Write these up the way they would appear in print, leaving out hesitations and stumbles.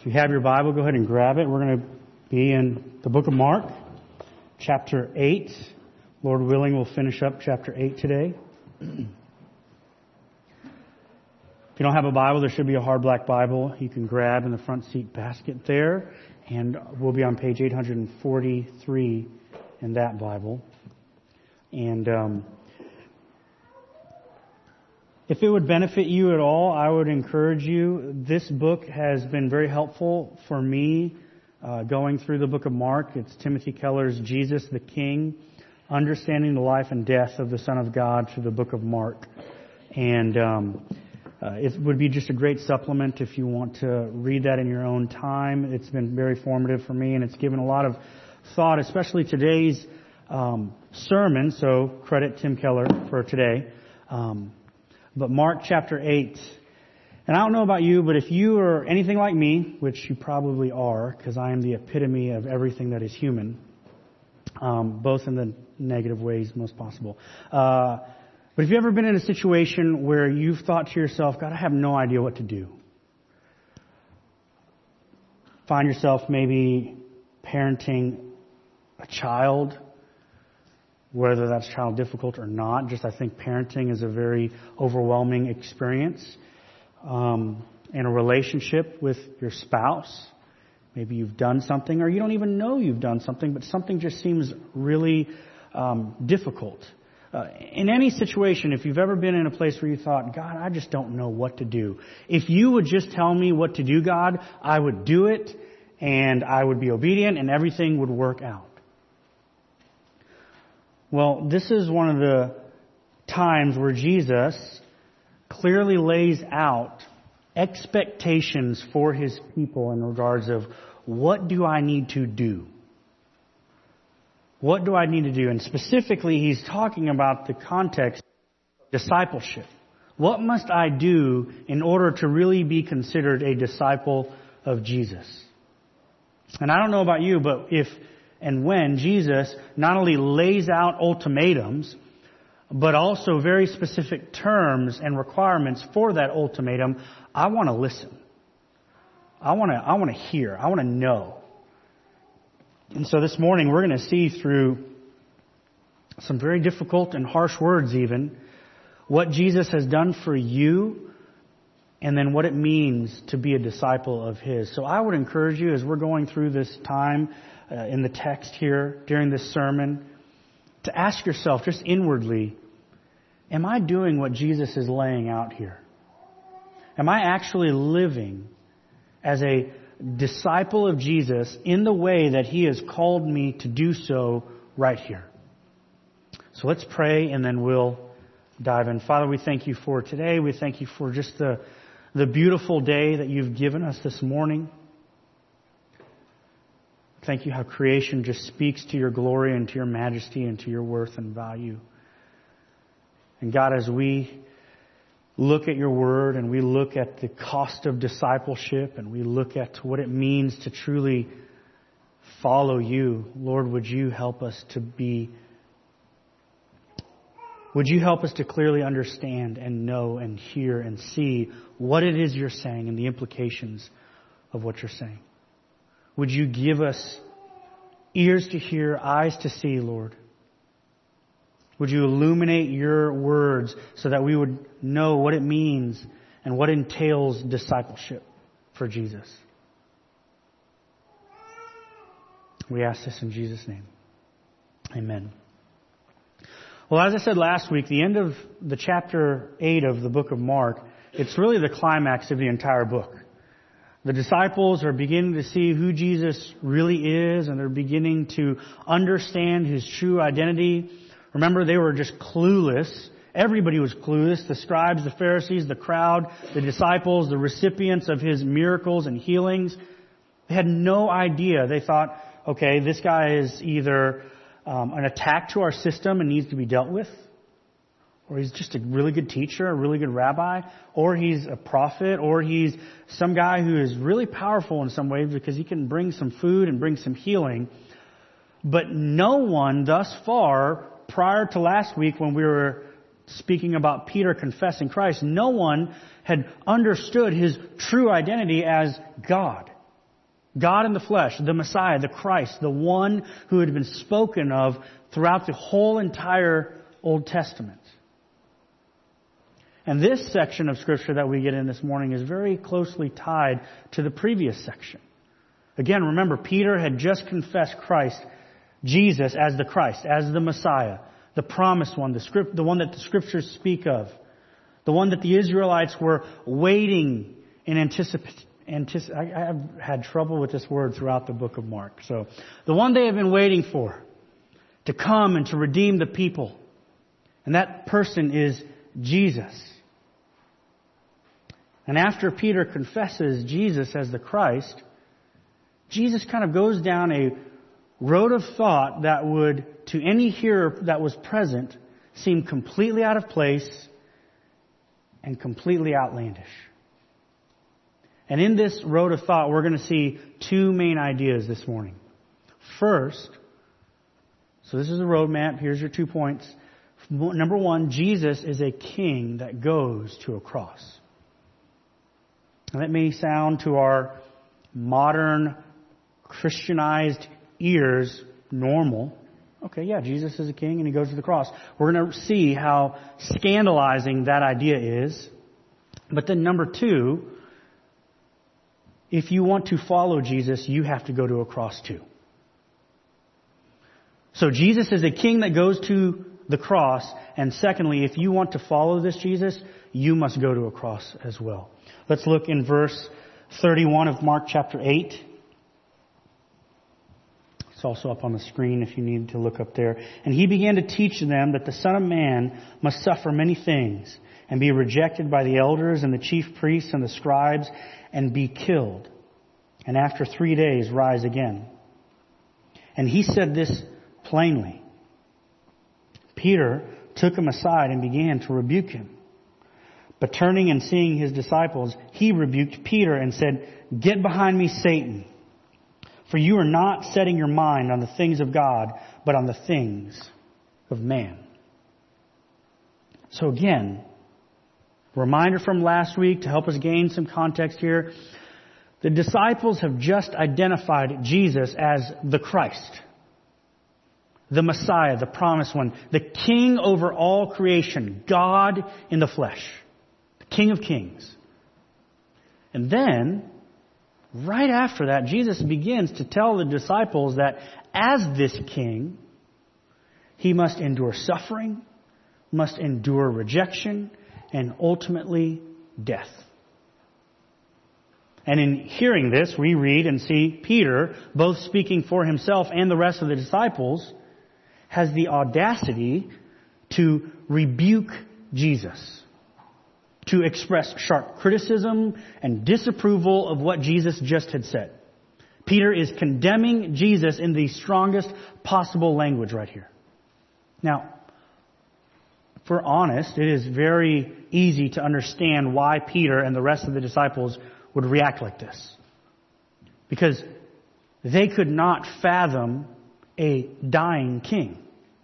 If you have your Bible, go ahead and grab it. We're going to be in the book of Mark, chapter 8. Lord willing, we'll finish up chapter 8 today. If you don't have a Bible, there should be a hard black Bible you can grab in the front seat basket there. And we'll be on page 843 in that Bible. And if it would benefit you at all, I would encourage you. This book has been very helpful for me going through the book of Mark. It's Timothy Keller's Jesus the King, Understanding the Life and Death of the Son of God through the book of Mark. And it would be just a great supplement if you want to read that in your own time. It's been very formative for me, and it's given a lot of thought, especially today's sermon. So credit Tim Keller for today. But Mark chapter 8, and I don't know about you, but if you are anything like me, which you probably are, because I am the epitome of everything that is human, both in the negative ways most possible. But if you've ever been in a situation where you've thought to yourself, God, I have no idea what to do. Find yourself maybe parenting a child, whether that's child difficult or not. Just I think parenting is a very overwhelming experience. In a relationship with your spouse, maybe you've done something or you don't even know you've done something, but something just seems really difficult. In any situation, if you've ever been in a place where you thought, God, I just don't know what to do. If you would just tell me what to do, God, I would do it and I would be obedient and everything would work out. Well, this is one of the times where Jesus clearly lays out expectations for His people in regards of what do I need to do? What do I need to do? And specifically, He's talking about the context of discipleship. What must I do in order to really be considered a disciple of Jesus? And I don't know about you, but if and when Jesus not only lays out ultimatums, but also very specific terms and requirements for that ultimatum, I want to listen. I want to hear. I want to know. And so this morning we're going to see through some very difficult and harsh words even, what Jesus has done for you, and then what it means to be a disciple of His. So I would encourage you as we're going through this time in the text here during this sermon to ask yourself just inwardly, am I doing what Jesus is laying out here? Am I actually living as a disciple of Jesus in the way that He has called me to do so right here? So let's pray and then we'll dive in. Father, we thank You for today. We thank You for just the beautiful day that You've given us this morning. Thank You how creation just speaks to Your glory and to Your majesty and to Your worth and value. And God, as we look at Your Word and we look at the cost of discipleship and we look at what it means to truly follow You, Lord, would You help us to clearly understand and know and hear and see what it is You're saying and the implications of what You're saying. Would You give us ears to hear, eyes to see, Lord? Would You illuminate Your words so that we would know what it means and what entails discipleship for Jesus? We ask this in Jesus' name. Amen. Well, as I said last week, the end of the chapter 8 of the book of Mark, it's really the climax of the entire book. The disciples are beginning to see who Jesus really is, and they're beginning to understand His true identity. Remember, they were just clueless. Everybody was clueless. The scribes, the Pharisees, the crowd, the disciples, the recipients of His miracles and healings. They had no idea. They thought, okay, this guy is either an attack to our system and needs to be dealt with, or he's just a really good teacher, a really good rabbi, or he's a prophet, or he's some guy who is really powerful in some ways because he can bring some food and bring some healing. But no one thus far, prior to last week when we were speaking about Peter confessing Christ, no one had understood his true identity as God. God in the flesh, the Messiah, the Christ, the one who had been spoken of throughout the whole entire Old Testament. And this section of Scripture that we get in this morning is very closely tied to the previous section. Again, remember, Peter had just confessed Christ, Jesus, as the Christ, as the Messiah, the promised one, the one that the Scriptures speak of, the one that the Israelites were waiting in anticipation. I have had trouble with this word throughout the book of Mark. So, the one they have been waiting for to come and to redeem the people. And that person is Jesus. And after Peter confesses Jesus as the Christ, Jesus kind of goes down a road of thought that would, to any hearer that was present, seem completely out of place and completely outlandish. And in this road of thought, we're going to see two main ideas this morning. First, so this is a roadmap. Here's your 2 points. Number one, Jesus is a king that goes to a cross. And that may sound to our modern Christianized ears normal. Okay, yeah, Jesus is a king and he goes to the cross. We're going to see how scandalizing that idea is. But then number two, if you want to follow Jesus, you have to go to a cross too. So Jesus is a king that goes to the cross. And secondly, if you want to follow this Jesus, you must go to a cross as well. Let's look in verse 31 of Mark chapter 8. It's also up on the screen if you need to look up there. And he began to teach them that the Son of Man must suffer many things and be rejected by the elders and the chief priests and the scribes and be killed, and after 3 days rise again. And he said this plainly. Peter took him aside and began to rebuke him. But turning and seeing his disciples, he rebuked Peter and said, "Get behind me, Satan, for you are not setting your mind on the things of God, but on the things of man." So again, reminder from last week to help us gain some context here. The disciples have just identified Jesus as the Christ, the Messiah, the promised one, the King over all creation, God in the flesh, the King of Kings. And then, right after that, Jesus begins to tell the disciples that as this King, he must endure suffering, must endure rejection, and ultimately death. And in hearing this, we read and see Peter, both speaking for himself and the rest of the disciples, has the audacity to rebuke Jesus, to express sharp criticism and disapproval of what Jesus just had said. Peter is condemning Jesus in the strongest possible language right here. Now, if we're honest, it is very easy to understand why Peter and the rest of the disciples would react like this. Because they could not fathom a dying king.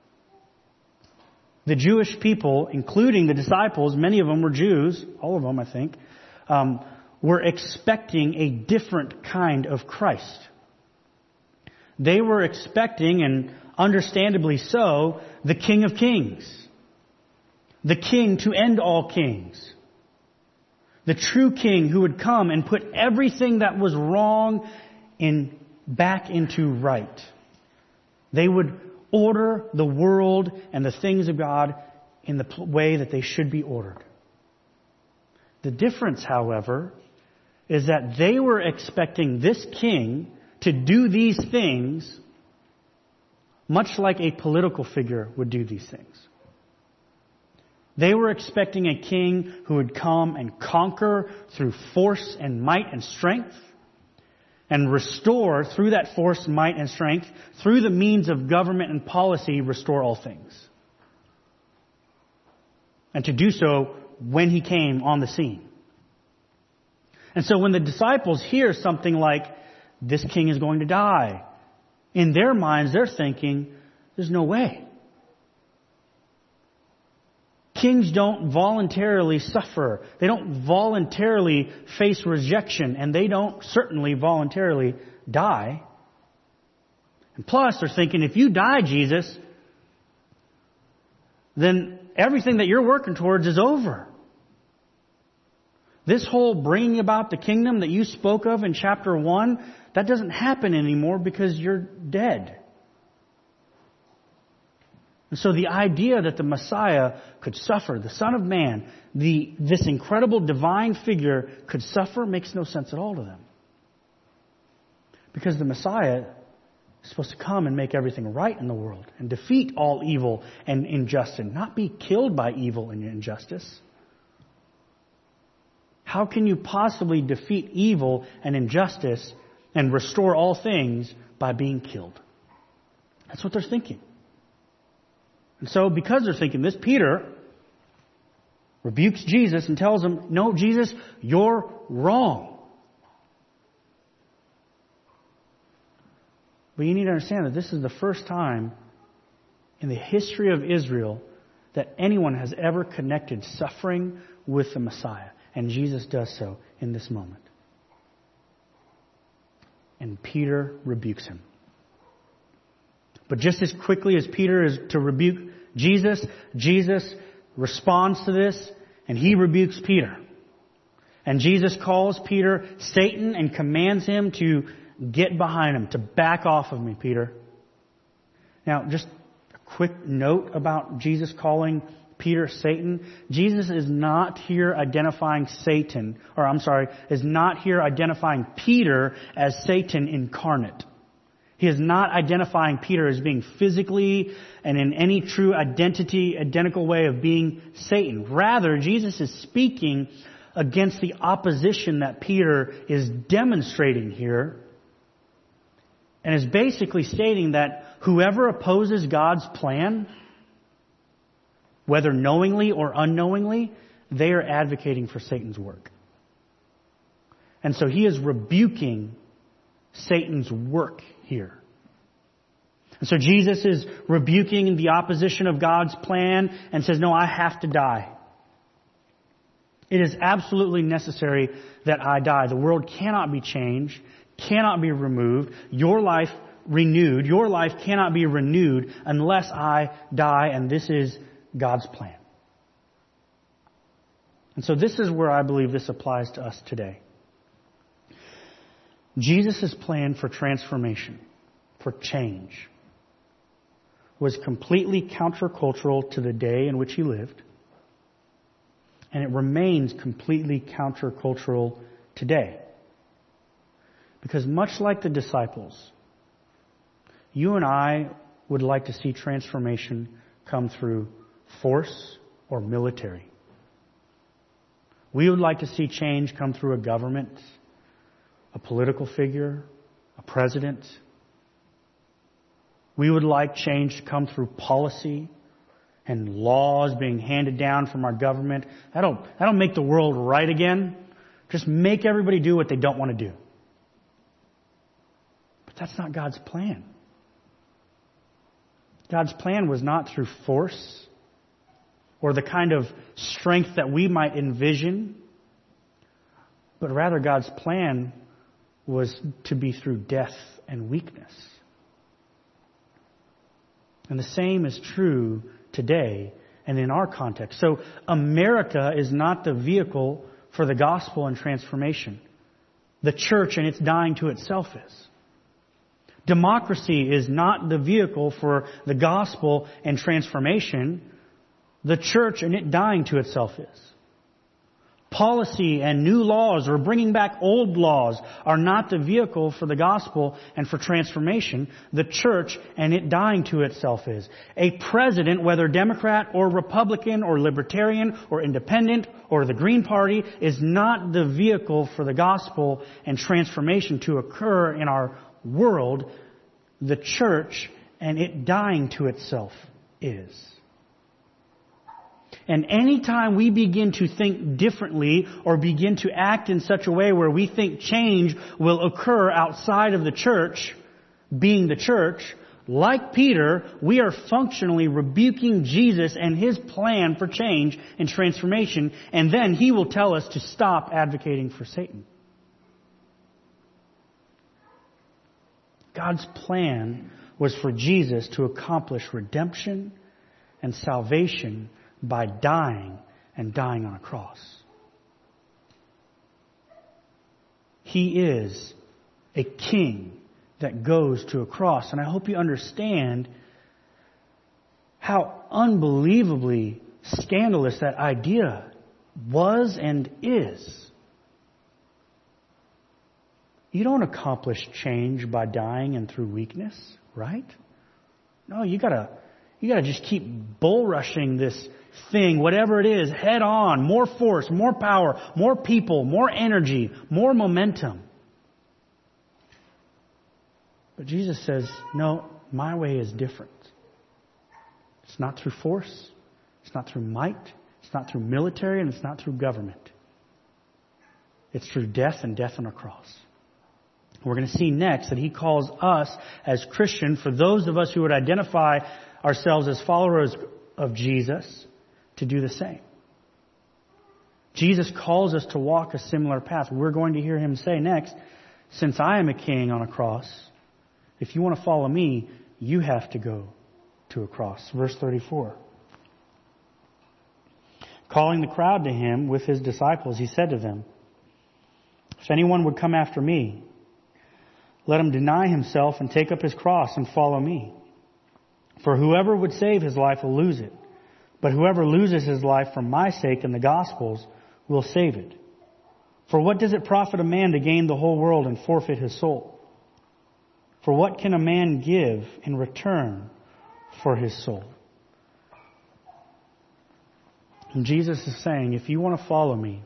The Jewish people, including the disciples, many of them were Jews, all of them I think, were expecting a different kind of Christ. They were expecting, and understandably so, the King of Kings. The King to end all kings. The true King who would come and put everything that was wrong back into right. They would order the world and the things of God in the way that they should be ordered. The difference, however, is that they were expecting this king to do these things much like a political figure would do these things. They were expecting a king who would come and conquer through force and might and strength, and restore through that force, might, and strength, through the means of government and policy, restore all things. And to do so when he came on the scene. And so when the disciples hear something like, this king is going to die, in their minds they're thinking, there's no way. Kings don't voluntarily suffer. They don't voluntarily face rejection, and they don't certainly voluntarily die. And plus, they're thinking, if you die, Jesus, then everything that you're working towards is over. This whole bringing about the kingdom that you spoke of in chapter 1, that doesn't happen anymore because you're dead. And so the idea that the Messiah could suffer, the Son of Man, this incredible divine figure could suffer makes no sense at all to them. Because the Messiah is supposed to come and make everything right in the world and defeat all evil and injustice, not be killed by evil and injustice. How can you possibly defeat evil and injustice and restore all things by being killed? That's what they're thinking. And so because they're thinking this, Peter rebukes Jesus and tells him, no, Jesus, you're wrong. But you need to understand that this is the first time in the history of Israel that anyone has ever connected suffering with the Messiah. And Jesus does so in this moment. And Peter rebukes him. But just as quickly as Peter is to rebuke Jesus, Jesus responds to this and he rebukes Peter. And Jesus calls Peter Satan and commands him to get behind him, to back off of me, Peter. Now, just a quick note about Jesus calling Peter Satan. Jesus is not here identifying is not here identifying Peter as Satan incarnate. He is not identifying Peter as being physically and in any true identical way of being Satan. Rather, Jesus is speaking against the opposition that Peter is demonstrating here, and is basically stating that whoever opposes God's plan, whether knowingly or unknowingly, they are advocating for Satan's work. And so he is rebuking Satan's work here. And so Jesus is rebuking the opposition of God's plan and says, no, I have to die. It is absolutely necessary that I die. The world cannot be changed, cannot be removed. Your life renewed. Your life cannot be renewed unless I die, and this is God's plan. And so this is where I believe this applies to us today. Jesus' plan for transformation, for change, was completely countercultural to the day in which he lived, and it remains completely countercultural today. Because much like the disciples, you and I would like to see transformation come through force or military. We would like to see change come through a government, a political figure, a president. We would like change to come through policy and laws being handed down from our government. That'll make the world right again. Just make everybody do what they don't want to do. But that's not God's plan. God's plan was not through force or the kind of strength that we might envision, but rather God's plan was to be through death and weakness. And the same is true today and in our context. So America is not the vehicle for the gospel and transformation. The church and its dying to itself is. Democracy is not the vehicle for the gospel and transformation. The church and it dying to itself is. Policy and new laws or bringing back old laws are not the vehicle for the gospel and for transformation. The church and it dying to itself is. A president, whether Democrat or Republican or Libertarian or Independent or the Green Party, is not the vehicle for the gospel and transformation to occur in our world. The church and it dying to itself is. And anytime we begin to think differently or begin to act in such a way where we think change will occur outside of the church, being the church, like Peter, we are functionally rebuking Jesus and His plan for change and transformation, and then He will tell us to stop advocating for Satan. God's plan was for Jesus to accomplish redemption and salvation by dying and dying on a cross. He is a king that goes to a cross. And I hope you understand how unbelievably scandalous that idea was and is. You don't accomplish change by dying and through weakness, right? No, you gotta just keep bull rushing this thing, whatever it is, head on, more force, more power, more people, more energy, more momentum. But Jesus says, no, my way is different. It's not through force. It's not through might. It's not through military, and it's not through government. It's through death and death on a cross. We're going to see next that He calls us as Christian, for those of us who would identify ourselves as followers of Jesus, to do the same. Jesus calls us to walk a similar path. We're going to hear Him say next, since I am a king on a cross, if you want to follow me, you have to go to a cross. Verse 34. Calling the crowd to Him with His disciples, He said to them, if anyone would come after me, let him deny himself and take up his cross and follow me. For whoever would save his life will lose it. But whoever loses his life for my sake and the gospel's will save it. For what does it profit a man to gain the whole world and forfeit his soul? For what can a man give in return for his soul? And Jesus is saying, if you want to follow me,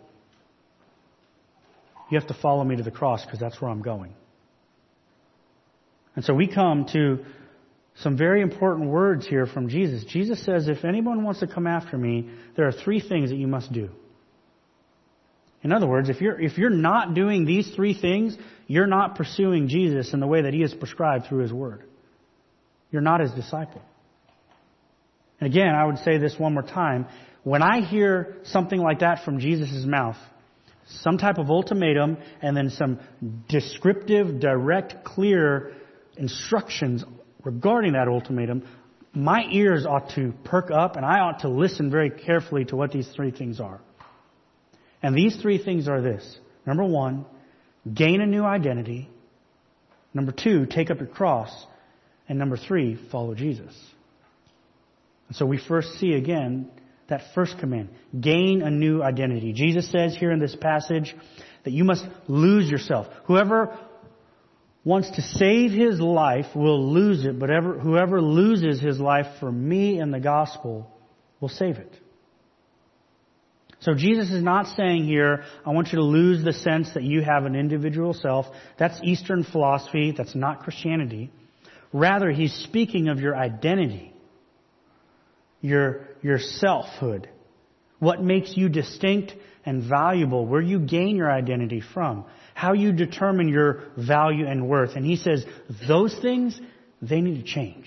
you have to follow me to the cross, because that's where I'm going. And so we come to some very important words here from Jesus. Jesus says, if anyone wants to come after me, there are 3 things that you must do. In other words, if you're not doing these 3 things, you're not pursuing Jesus in the way that He has prescribed through His Word. You're not His disciple. And again, I would say this one more time. When I hear something like that from Jesus' mouth, some type of ultimatum and then some descriptive, direct, clear instructions regarding that ultimatum, my ears ought to perk up and I ought to listen very carefully to what these 3 things are. And these 3 things are this. Number 1, gain a new identity. Number 2, take up your cross. And number 3, follow Jesus. And so we first see again that first command, gain a new identity. Jesus says here in this passage that you must lose yourself. Whoever wants to save his life will lose it, but whoever loses his life for me and the gospel will save it. So Jesus is not saying here, I want you to lose the sense that you have an individual self. That's Eastern philosophy. That's not Christianity. Rather, He's speaking of your identity, your selfhood, what makes you distinct and valuable, where you gain your identity from, how you determine your value and worth. And He says, those things, they need to change.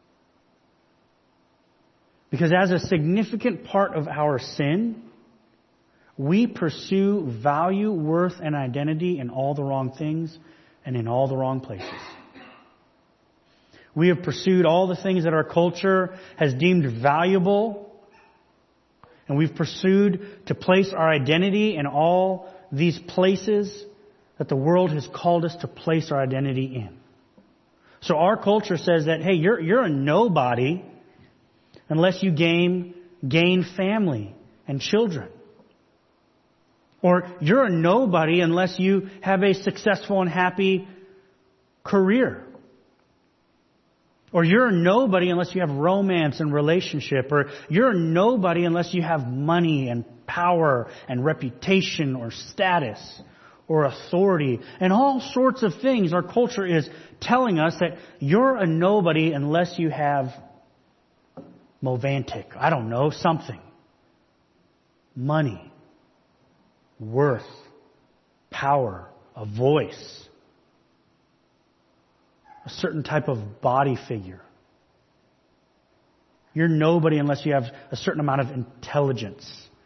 Because as a significant part of our sin, we pursue value, worth, and identity in all the wrong things and in all the wrong places. We have pursued all the things that our culture has deemed valuable, and we've pursued to place our identity in all these places that the world has called us to place our identity in. So our culture says that, hey, you're a nobody unless you gain family and children. Or you're a nobody unless you have a successful and happy career. Or you're a nobody unless you have romance and relationship. Or you're a nobody unless you have money and power and reputation or status or authority. And all sorts of things. Our culture is telling us that you're a nobody unless you have Movantic. I don't know, something. Money. Worth, power, a voice, a certain type of body figure. You're nobody unless you have a certain amount of intelligence.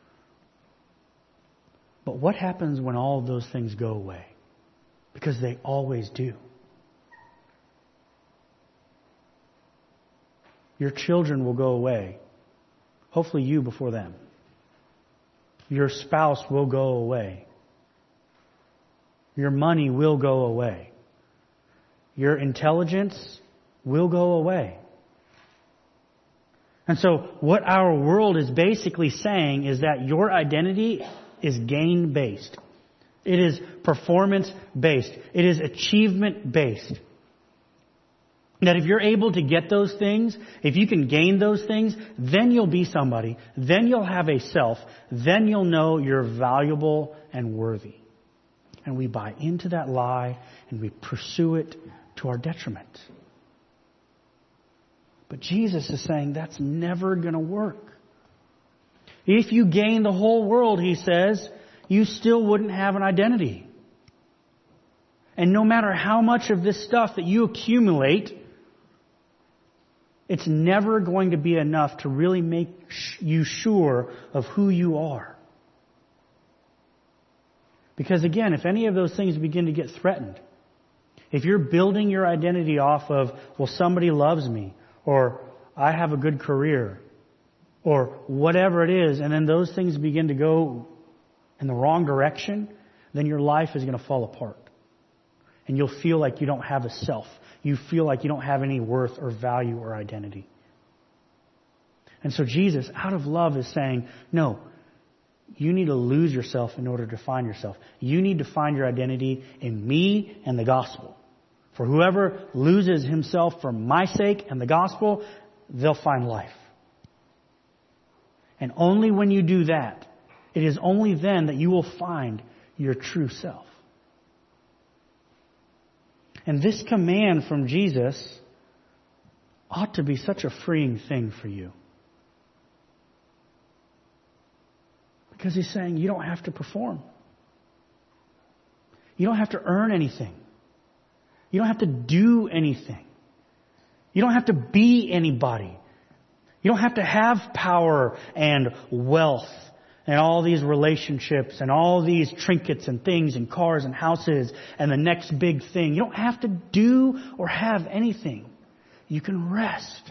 But what happens when all of those things go away? Because they always do. Your children will go away. Hopefully you before them. Your spouse will go away. Your money will go away. Your intelligence will go away. And so what our world is basically saying is that your identity is gain-based. It is performance-based. It is achievement-based. That if you're able to get those things, if you can gain those things, then you'll be somebody. Then you'll have a self. Then you'll know you're valuable and worthy. And we buy into that lie and we pursue it to our detriment. But Jesus is saying that's never going to work. If you gain the whole world, he says, you still wouldn't have an identity. And no matter how much of this stuff that you accumulate, it's never going to be enough to really make you sure of who you are. Because again, if any of those things begin to get threatened, if you're building your identity off of, well, somebody loves me, or I have a good career, or whatever it is, and then those things begin to go in the wrong direction, then your life is going to fall apart. And you'll feel like you don't have a self. You feel like you don't have any worth or value or identity. And so Jesus, out of love, is saying, no, you need to lose yourself in order to find yourself. You need to find your identity in me and the gospel. For whoever loses himself for my sake and the gospel, they'll find life. And only when you do that, it is only then that you will find your true self. And this command from Jesus ought to be such a freeing thing for you. Because he's saying you don't have to perform. You don't have to earn anything. You don't have to do anything. You don't have to be anybody. You don't have to have power and wealth and all these relationships and all these trinkets and things and cars and houses and the next big thing. You don't have to do or have anything. You can rest.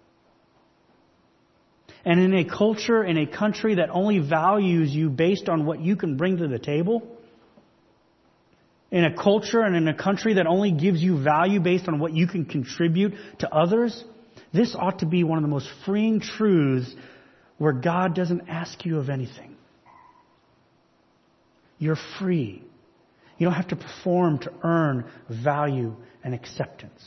And in a culture, in a country that only values you based on what you can bring to the table, in a culture and in a country that only gives you value based on what you can contribute to others, this ought to be one of the most freeing truths where God doesn't ask you of anything. You're free. You don't have to perform to earn value and acceptance.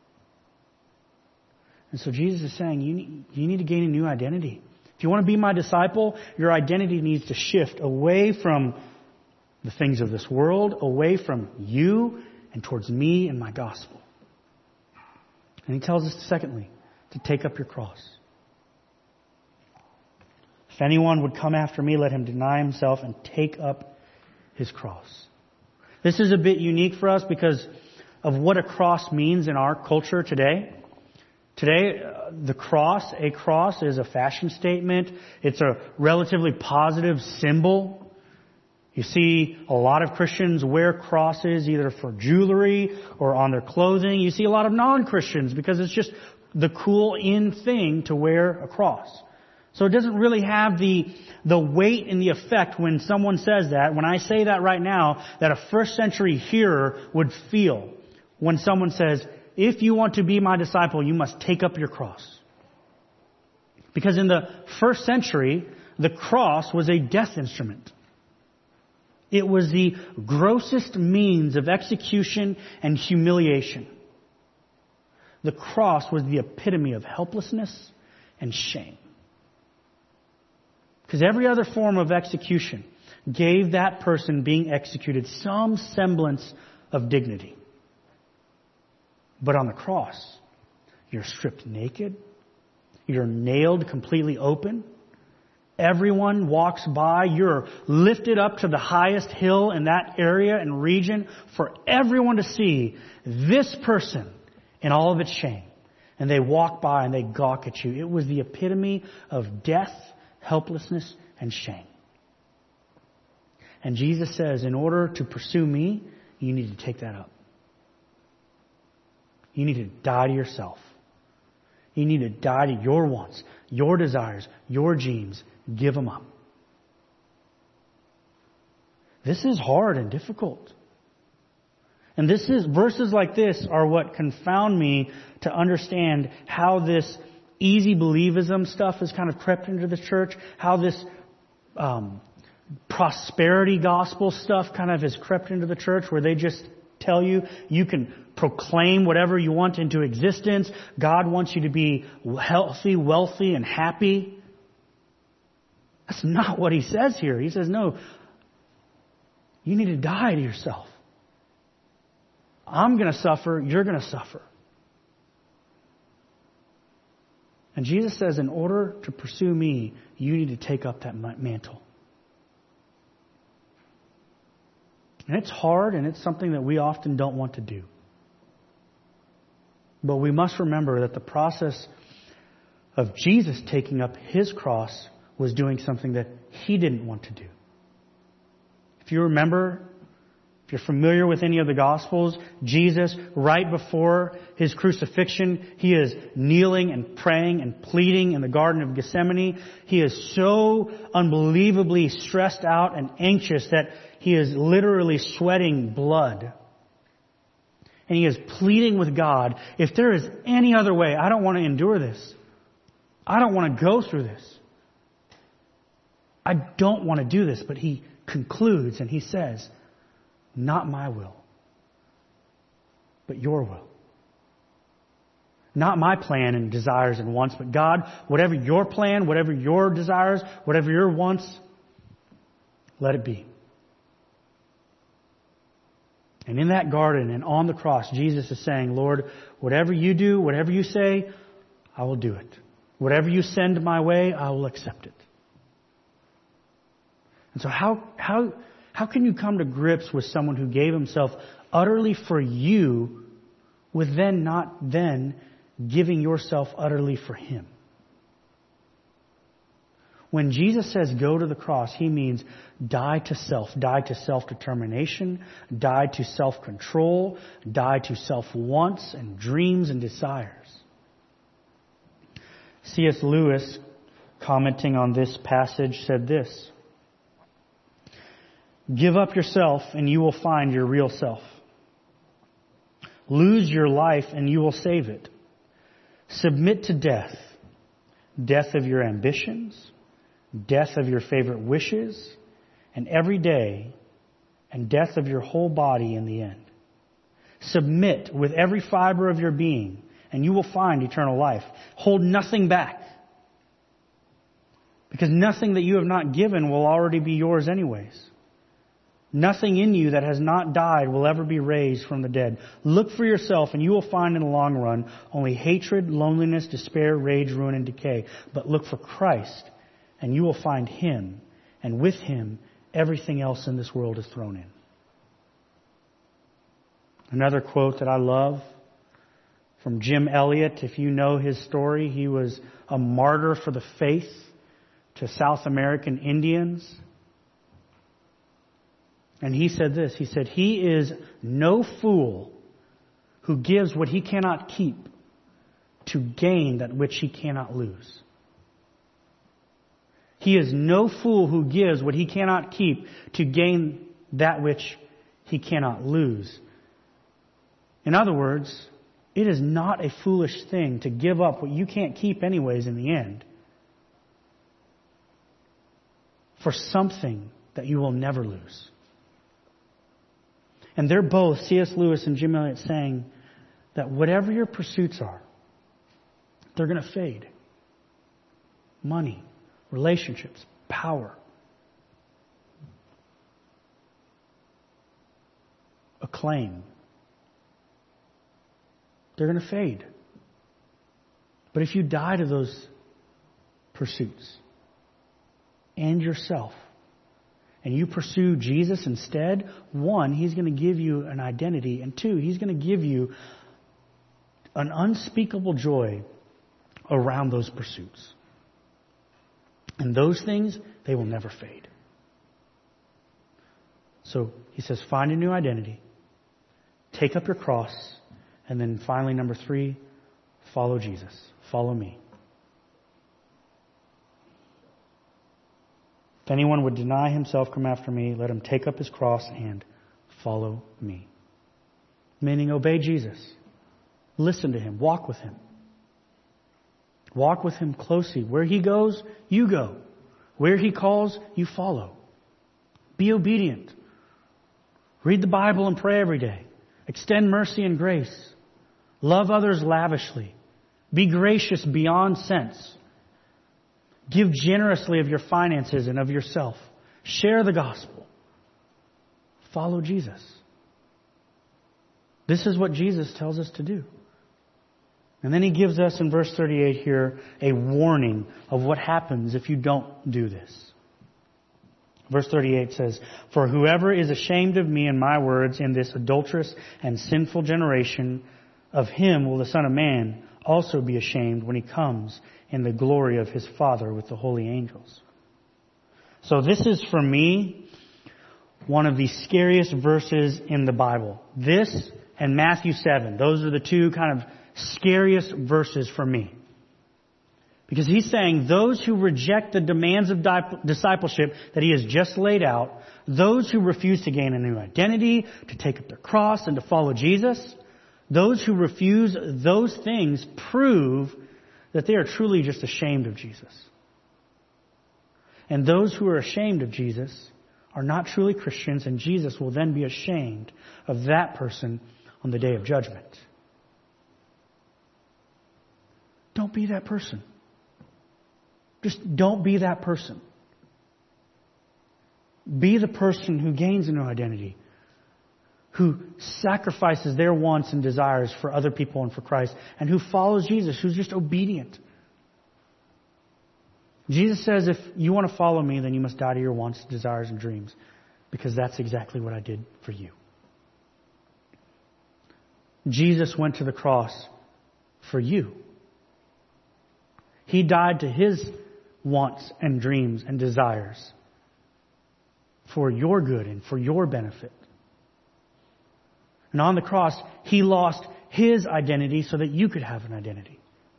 And so Jesus is saying you need to gain a new identity. If you want to be my disciple, your identity needs to shift away from the things of this world, away from you and towards me and my gospel. And he tells us, secondly, to take up your cross. If anyone would come after me, let him deny himself and take up his cross. This is a bit unique for us because of what a cross means in our culture today. Today, a cross is a fashion statement. It's a relatively positive symbol. You see a lot of Christians wear crosses either for jewelry or on their clothing. You see a lot of non-Christians because it's just the cool in thing to wear a cross. So it doesn't really have the weight and the effect when someone says that, when I say that right now, that a first century hearer would feel when someone says, if you want to be my disciple, you must take up your cross. Because in the first century, the cross was a death instrument. It was the grossest means of execution and humiliation. The cross was the epitome of helplessness and shame. Because every other form of execution gave that person being executed some semblance of dignity. But on the cross, you're stripped naked. You're nailed completely open. Everyone walks by. You're lifted up to the highest hill in that area and region for everyone to see. This person in all of its shame. And they walk by and they gawk at you. It was the epitome of death, helplessness, and shame. And Jesus says, in order to pursue me, you need to take that up. You need to die to yourself. You need to die to your wants, your desires, your dreams. Give them up. This is hard and difficult. And verses like this are what confound me to understand how this easy believism stuff has kind of crept into the church, how this prosperity gospel stuff kind of has crept into the church, where they just tell you you can proclaim whatever you want into existence. God wants you to be healthy, wealthy, and happy. That's not what He says here. He says, no, you need to die to yourself. I'm going to suffer, you're going to suffer. And Jesus says, in order to pursue me, you need to take up that mantle. And it's hard, and it's something that we often don't want to do. But we must remember that the process of Jesus taking up His cross was doing something that He didn't want to do. If you remember, if you're familiar with any of the Gospels, Jesus, right before His crucifixion, He is kneeling and praying and pleading in the Garden of Gethsemane. He is so unbelievably stressed out and anxious that He is literally sweating blood. And He is pleading with God, if there is any other way, I don't want to endure this. I don't want to go through this. I don't want to do this. But He concludes and He says, not my will, but your will. Not my plan and desires and wants, but God, whatever your plan, whatever your desires, whatever your wants, let it be. And in that garden and on the cross, Jesus is saying, Lord, whatever you do, whatever you say, I will do it. Whatever you send my way, I will accept it. And so how can you come to grips with someone who gave Himself utterly for you with not giving yourself utterly for Him? When Jesus says go to the cross, He means die to self, die to self-determination, die to self-control, die to self-wants and dreams and desires. C.S. Lewis, commenting on this passage, said this: give up yourself and you will find your real self. Lose your life and you will save it. Submit to death. Death of your ambitions, death of your favorite wishes, and every day, and death of your whole body in the end. Submit with every fiber of your being, and you will find eternal life. Hold nothing back, because nothing that you have not given will already be yours anyways. Nothing in you that has not died will ever be raised from the dead. Look for yourself, and you will find in the long run only hatred, loneliness, despair, rage, ruin, and decay. But look for Christ, and you will find Him, and with Him, everything else in this world is thrown in. Another quote that I love from Jim Elliot. If you know his story, he was a martyr for the faith to South American Indians. And he said this, he said, he is no fool who gives what he cannot keep to gain that which he cannot lose. He is no fool who gives what he cannot keep to gain that which he cannot lose. In other words, it is not a foolish thing to give up what you can't keep anyways in the end for something that you will never lose. And they're both, C.S. Lewis and Jim Elliot, saying that whatever your pursuits are, they're going to fade. Money, relationships, power, acclaim. They're going to fade. But if you die to those pursuits and yourself, and you pursue Jesus instead, one, He's going to give you an identity, and two, He's going to give you an unspeakable joy around those pursuits. And those things, they will never fade. So he says, find a new identity. Take up your cross. And then finally, number 3, follow Jesus. Follow me. If anyone would deny himself, come after me, let him take up his cross and follow me. Meaning obey Jesus. Listen to him. Walk with him. Walk with him closely. Where he goes, you go. Where he calls, you follow. Be obedient. Read the Bible and pray every day. Extend mercy and grace. Love others lavishly. Be gracious beyond sense. Give generously of your finances and of yourself. Share the gospel. Follow Jesus. This is what Jesus tells us to do. And then he gives us in verse 38 here a warning of what happens if you don't do this. Verse 38 says, "For whoever is ashamed of me and my words in this adulterous and sinful generation, of him will the Son of Man also be ashamed when he comes in the glory of his Father with the holy angels." So this is, for me, one of the scariest verses in the Bible. This and Matthew 7. Those are the two kind of scariest verses for me. Because he's saying those who reject the demands of discipleship that he has just laid out, those who refuse to gain a new identity, to take up their cross and to follow Jesus, those who refuse those things prove that they are truly just ashamed of Jesus. And those who are ashamed of Jesus are not truly Christians, and Jesus will then be ashamed of that person on the day of judgment. Don't be that person. Just don't be that person. Be the person who gains a new identity, who sacrifices their wants and desires for other people and for Christ, and who follows Jesus, who's just obedient. Jesus says, if you want to follow me, then you must die to your wants, desires, and dreams, because that's exactly what I did for you. Jesus went to the cross for you. He died to his wants and dreams and desires for your good and for your benefit. And on the cross, he lost his identity so that you could have an identity.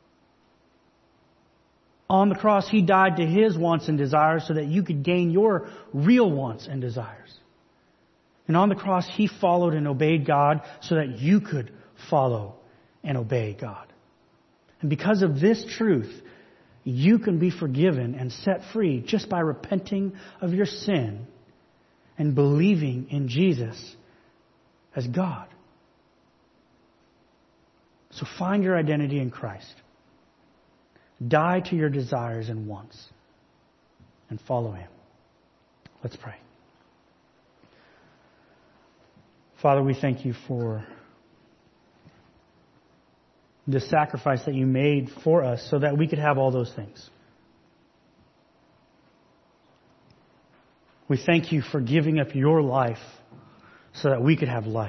On the cross, he died to his wants and desires so that you could gain your real wants and desires. And on the cross, he followed and obeyed God so that you could follow and obey God. And because of this truth, you can be forgiven and set free just by repenting of your sin and believing in Jesus as God. So find your identity in Christ. Die to your desires and wants and follow him. Let's pray. Father, we thank you for the sacrifice that you made for us so that we could have all those things. We thank you for giving up your life so that we could have life.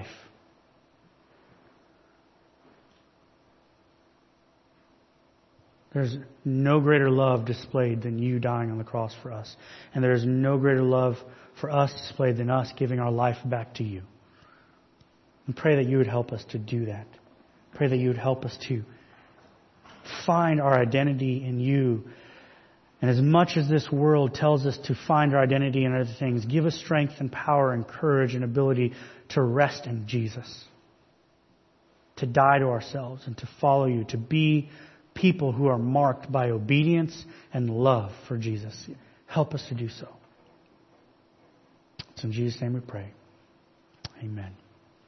There's no greater love displayed than you dying on the cross for us. And there is no greater love for us displayed than us giving our life back to you. And pray that you would help us to do that. Pray that you would help us to find our identity in you. And as much as this world tells us to find our identity in other things, give us strength and power and courage and ability to rest in Jesus. To die to ourselves and to follow you. To be people who are marked by obedience and love for Jesus. Help us to do so. It's in Jesus' name we pray. Amen.